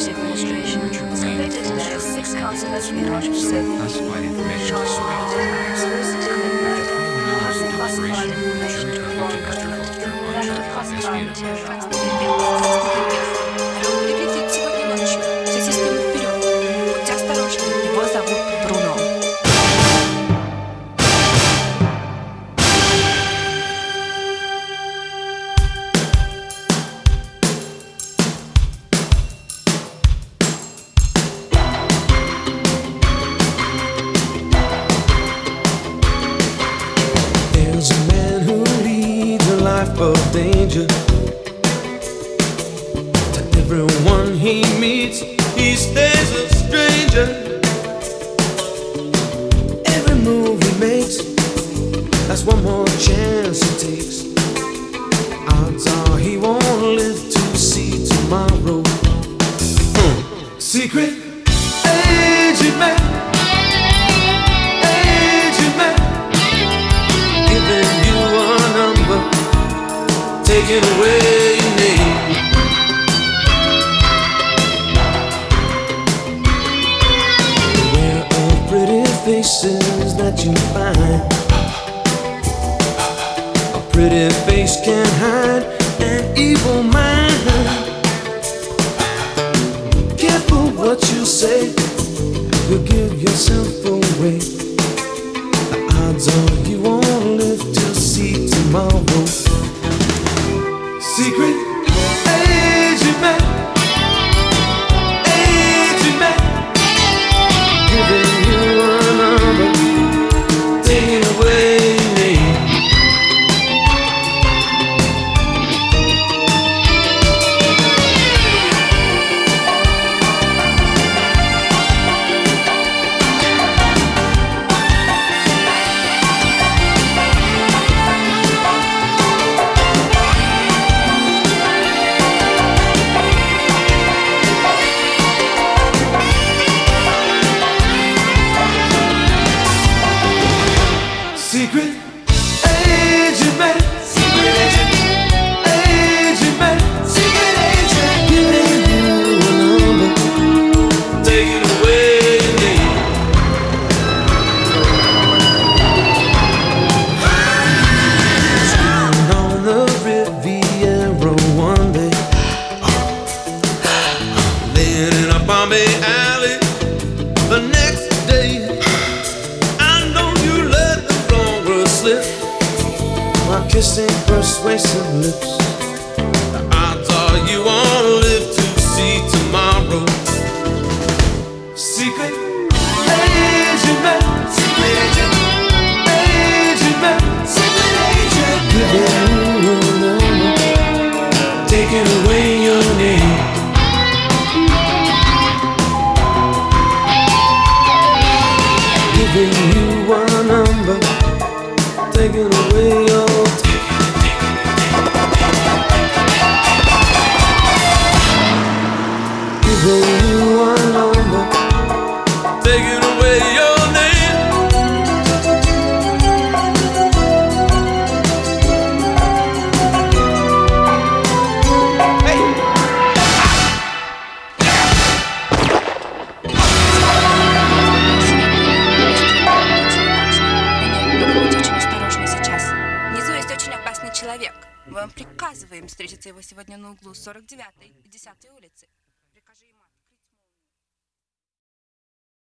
Ship administration was completed today. 6 consulates in Roger City. Classified information to Classified information to classified material. Прилетит сегодня ночью. Все системы вперед. Будьте осторожны. Его зовут Бруно. There's a man who leads a life of danger. To everyone he meets, he stays a stranger. Every move he makes, that's one more chance he takes. Odds are he won't live to see tomorrow. Secret agent man, agent man, giving you a number, taking away your name. Beware of pretty faces that you find. A pretty face can hide an evil mind. Careful what you say, you'll give yourself away. The odds are you won't live to see tomorrow. Secret agent man, agent man, giving you a number, taking away your name. Secret agent man, secret agent, agent man, secret agent, giving you a number, taking away your name. Sitting on the Riviera one day, laying in a Bombay alley the next day. Slip while kissing persuasive lips. The odds are you won't live to see tomorrow. Secret agent man, secret agent, agent man, secret agent, giving you a number, taking away your name. Giving you a number, taking away your giving you a number, taking away your name. Hey. Человек. Мы вам приказываем встретиться его сегодня на углу 49-й и 10-й улицы.